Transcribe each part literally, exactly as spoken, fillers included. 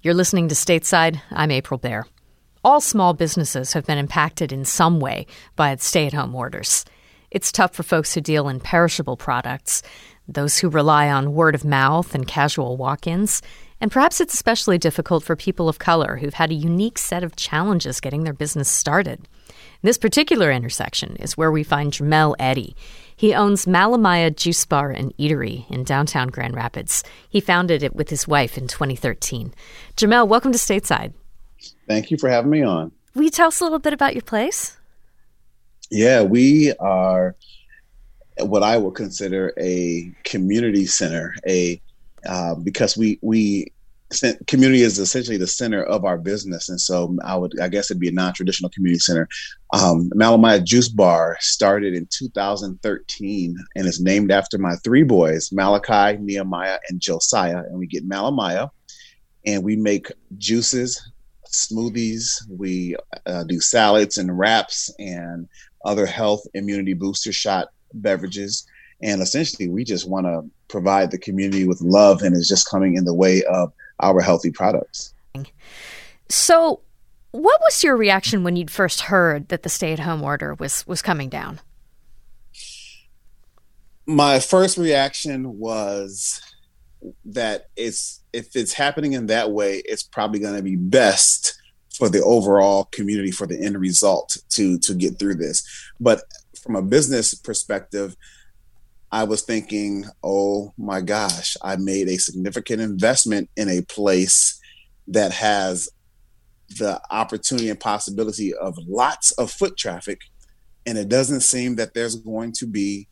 You're listening to Stateside. I'm April Baer. All small businesses have been impacted in some way by stay-at-home orders. It's tough for folks who deal in perishable products, those who rely on word of mouth and casual walk-ins, and perhaps it's especially difficult for people of color who've had a unique set of challenges getting their business started. This particular intersection is where we find Jamel Eddy. He owns Malamaya Juice Bar and Eatery in downtown Grand Rapids. He founded it with his wife in twenty thirteen. Jamel, welcome to Stateside. Thank you for having me on. Will you tell us a little bit about your place? Yeah, we are what I would consider a community center, a uh, because we we community is essentially the center of our business, and so I would I guess it'd be a non-traditional community center. Um, Malamaya Juice Bar started in two thousand thirteen and is named after my three boys, Malachi, Nehemiah, and Josiah. And we get Malamaya, and we make juices, smoothies. We uh, do salads and wraps and other health immunity booster shot beverages. And essentially, we just want to provide the community with love, and it's just coming in the way of our healthy products. So what was your reaction when you'd first heard that the stay-at-home order was was coming down? My first reaction was that it's if it's happening in that way, it's probably going to be best for the overall community, for the end result to to get through this. But from a business perspective, I was thinking, oh my gosh, I made a significant investment in a place that has the opportunity and possibility of lots of foot traffic, and it doesn't seem that there's going to be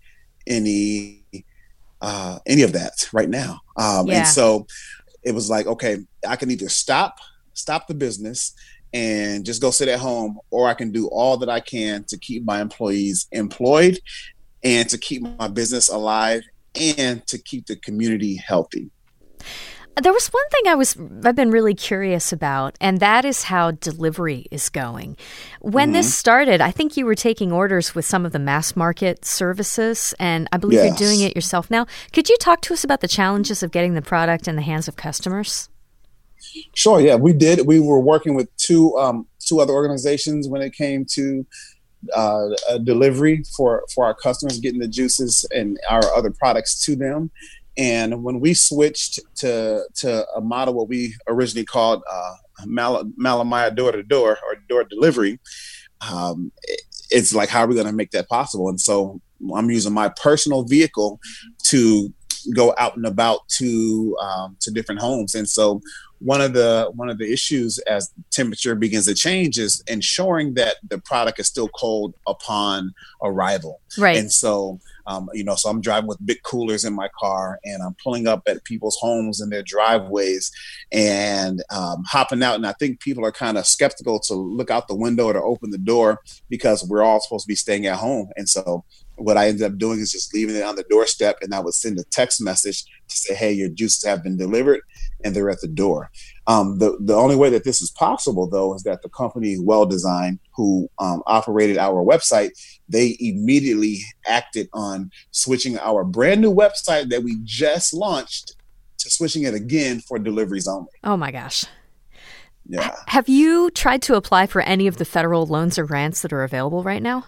any uh, any of that right now. Um, yeah. And so it was like, okay, I can either stop stop the business and just go sit at home, or I can do all that I can to keep my employees employed and to keep my business alive and to keep the community healthy. There was one thing I was, I've been really curious about, and that is how delivery is going. When mm-hmm. this started, I think you were taking orders with some of the mass market services, and I believe yes. you're doing it yourself now. Could you talk to us about the challenges of getting the product in the hands of customers? Sure, yeah, we did. We were working with two um, two other organizations when it came to uh, a delivery for, for our customers, getting the juices and our other products to them. And when we switched to to a model what we originally called uh, Mal- Malamaya door-to-door or door delivery, um, it, it's like, how are we going to make that possible? And so I'm using my personal vehicle to go out and about to um, to different homes. And so one of the one of the issues as temperature begins to change is ensuring that the product is still cold upon arrival. Right. And so, um, you know, so I'm driving with big coolers in my car, and I'm pulling up at people's homes and their driveways and um, hopping out. And I think people are kind of skeptical to look out the window or to open the door because we're all supposed to be staying at home. And so what I ended up doing is just leaving it on the doorstep, and I would send a text message to say, hey, your juices have been delivered and they're at the door. Um, the, the only way that this is possible, though, is that the company Well Design, who um, operated our website, they immediately acted on switching our brand new website that we just launched to switching it again for deliveries only. Oh, my gosh. Yeah. H- have you tried to apply for any of the federal loans or grants that are available right now?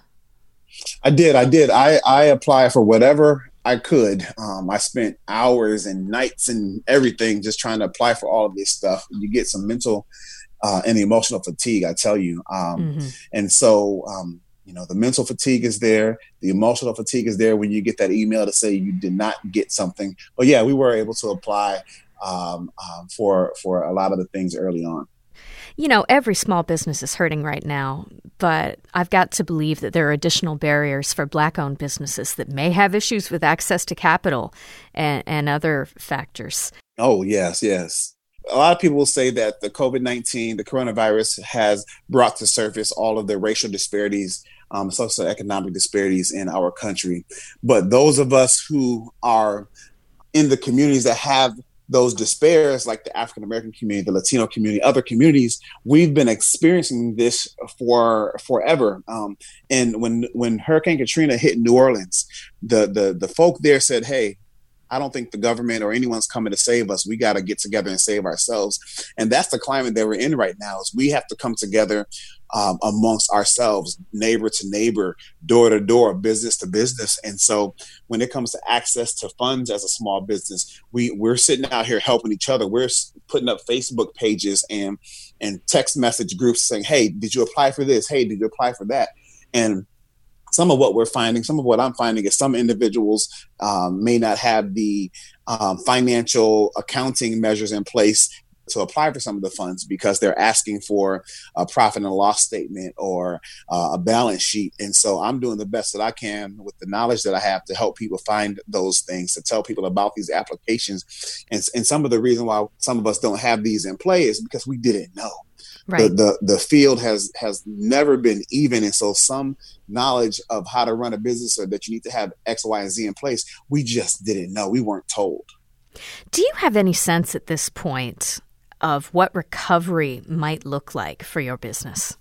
I did. I did. I, I applied for whatever I could. Um, I spent hours and nights and everything just trying to apply for all of this stuff. You get some mental uh, and emotional fatigue, I tell you. Um, mm-hmm. And so, um, you know, the mental fatigue is there. The emotional fatigue is there when you get that email to say you did not get something. But yeah, we were able to apply um, um, for for a lot of the things early on. You know, every small business is hurting right now, but I've got to believe that there are additional barriers for Black-owned businesses that may have issues with access to capital and, and other factors. Oh, yes, yes. A lot of people will say that the COVID nineteen, the coronavirus, has brought to surface all of the racial disparities, um, socioeconomic disparities in our country. But those of us who are in the communities that have those despairs, like the African American community, the Latino community, other communities, we've been experiencing this for forever. Um, and when when Hurricane Katrina hit New Orleans, the the the folk there said, "Hey, I don't think the government or anyone's coming to save us. We got to get together and save ourselves. And that's the climate that we're in right now, is we have to come together um, amongst ourselves, neighbor to neighbor, door to door, business to business. And so when it comes to access to funds as a small business, we, we're sitting out here helping each other. We're putting up Facebook pages and, and text message groups saying, hey, did you apply for this? Hey, did you apply for that? And some of what we're finding, some of what I'm finding is some individuals um, may not have the um, financial accounting measures in place to apply for some of the funds because they're asking for a profit and loss statement or uh, a balance sheet. And so I'm doing the best that I can with the knowledge that I have to help people find those things, to tell people about these applications. And, and some of the reason why some of us don't have these in play is because we didn't know. Right. The, the the field has has never been even. And so some knowledge of how to run a business or that you need to have X, Y, and Z in place, we just didn't know. We weren't told. Do you have any sense at this point of what recovery might look like for your business?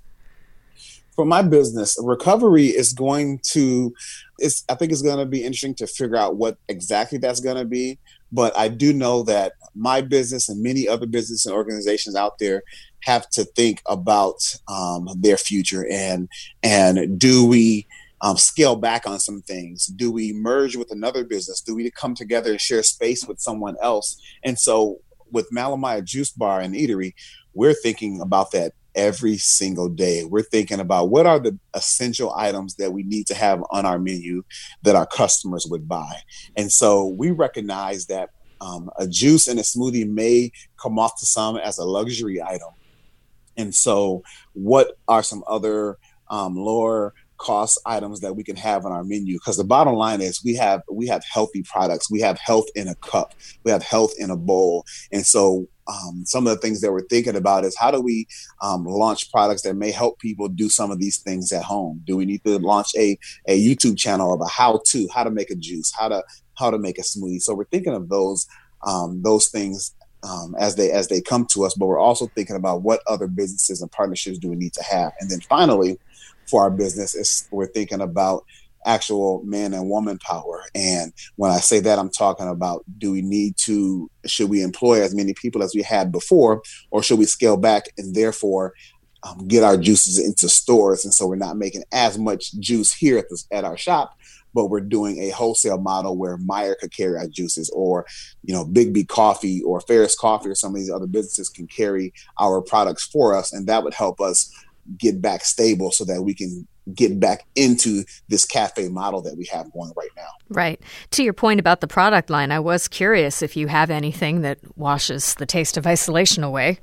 For my business, recovery is going to, it's, I think it's going to be interesting to figure out what exactly that's going to be. But I do know that my business and many other business and organizations out there have to think about um, their future and and do we um, scale back on some things? Do we merge with another business? Do we come together and share space with someone else? And so with Malamaya Juice Bar and Eatery, we're thinking about that every single day. We're thinking about what are the essential items that we need to have on our menu that our customers would buy. And so we recognize that um, a juice and a smoothie may come off to some as a luxury item. And so what are some other um, lower cost items that we can have on our menu? Because the bottom line is we have we have healthy products. We have health in a cup. We have health in a bowl. And so um, some of the things that we're thinking about is how do we um, launch products that may help people do some of these things at home? Do we need to launch a, a YouTube channel of a how-to, how to make a juice, how to how to make a smoothie? So we're thinking of those um, those things Um, as they as they come to us, but we're also thinking about what other businesses and partnerships do we need to have. And then finally, for our business, is we're thinking about actual man and woman power. And when I say that, I'm talking about, do we need to, should we employ as many people as we had before, or should we scale back and therefore um, get our juices into stores? And so we're not making as much juice here at, this, at our shop, but we're doing a wholesale model where Meyer could carry our juices, or, you know, Big B Coffee or Ferris Coffee or some of these other businesses can carry our products for us. And that would help us get back stable so that we can get back into this cafe model that we have going right now. Right. To your point about the product line, I was curious if you have anything that washes the taste of isolation away.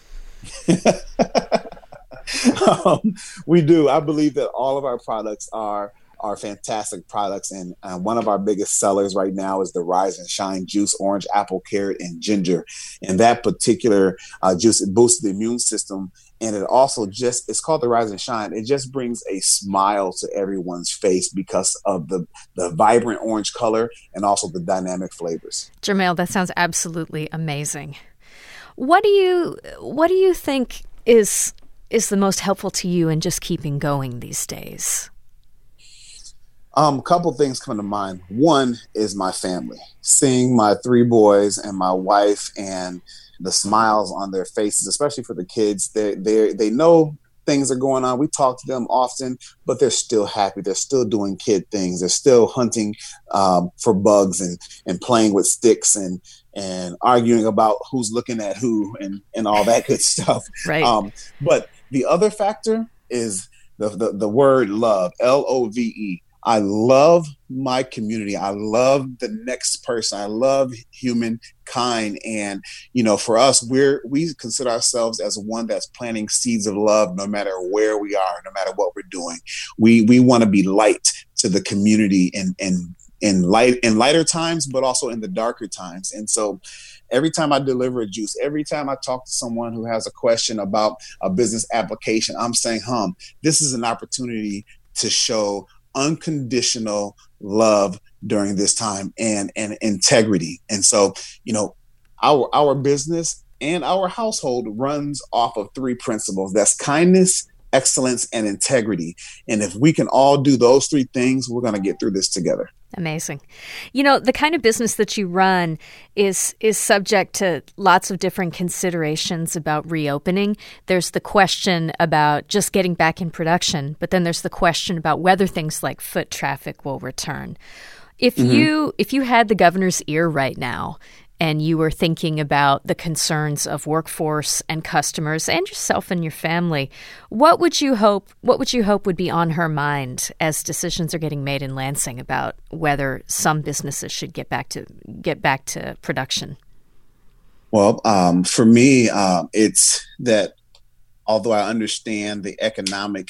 um, we do. I believe that all of our products are are fantastic products. And uh, one of our biggest sellers right now is the Rise and Shine juice, orange, apple, carrot, and ginger. And that particular uh, juice, it boosts the immune system. And it also just, it's called the Rise and Shine. It just brings a smile to everyone's face because of the, the vibrant orange color and also the dynamic flavors. Jermail, that sounds absolutely amazing. What do you, what do you think is, is the most helpful to you in just keeping going these days? Um, a couple things come to mind. One is my family. Seeing my three boys and my wife and the smiles on their faces, especially for the kids. They they they know things are going on. We talk to them often, but they're still happy. They're still doing kid things. They're still hunting um, for bugs and and playing with sticks and and arguing about who's looking at who and and all that good stuff. Right. Um, but the other factor is the the, the word love. L O V E. I love my community. I love the next person. I love humankind. And, you know, for us, we're, we consider ourselves as one that's planting seeds of love, no matter where we are, no matter what we're doing. We, we want to be light to the community in, in, in light, in lighter times, but also in the darker times. And so every time I deliver a juice, every time I talk to someone who has a question about a business application, I'm saying, hum, this is an opportunity to show unconditional love during this time and, and integrity. And so, you know, our, our business and our household runs off of three principles. That's kindness, excellence, and integrity. And if we can all do those three things, we're going to get through this together. Amazing. You know, the kind of business that you run is is subject to lots of different considerations about reopening. There's the question about just getting back in production, but then there's the question about whether things like foot traffic will return. If mm-hmm. you if you had the governor's ear right now, and you were thinking about the concerns of workforce and customers and yourself and your family, what would you hope what would you hope would be on her mind as decisions are getting made in Lansing about whether some businesses should get back to get back to production? Well, um, for me, um, it's that although I understand the economic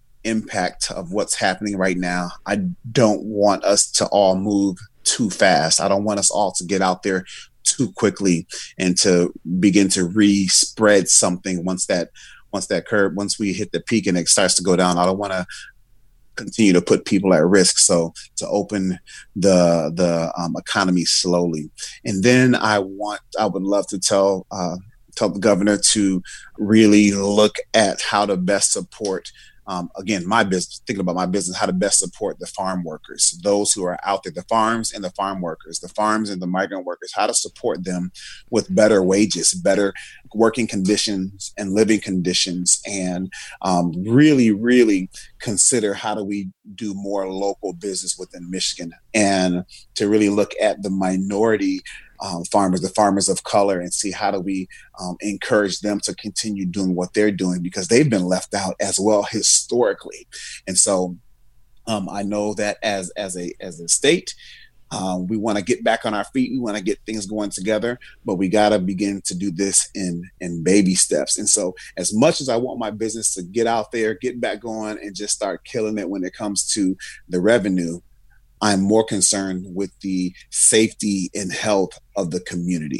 impact of what's happening right now, I don't want us to all move too fast. I don't want us all to get out there too quickly and to begin to re-spread something once that once that curve, once we hit the peak and it starts to go down. I don't want to continue to put people at risk. So to open the the um, economy slowly. And then I want, I would love to tell uh, tell the governor to really look at how to best support Um, again, my business, thinking about my business, how to best support the farm workers, those who are out there, the farms and the farm workers, the farms and the migrant workers, how to support them with better wages, better working conditions and living conditions, and um, really, really consider how do we do more local business within Michigan, and to really look at the minority Um, farmers, the farmers of color, and see how do we um, encourage them to continue doing what they're doing, because they've been left out as well historically. And so um, I know that as as a as a state, um, we want to get back on our feet. We want to get things going together, but we got to begin to do this in in baby steps. And so as much as I want my business to get out there, get back going, and just start killing it when it comes to the revenue, I'm more concerned with the safety and health of the community.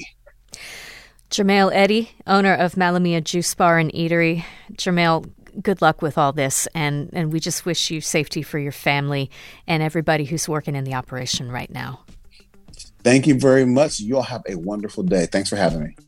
Jermail Eddy, owner of Malamia Juice Bar and Eatery. Jermail, good luck with all this, and, and we just wish you safety for your family and everybody who's working in the operation right now. Thank you very much. You all have a wonderful day. Thanks for having me.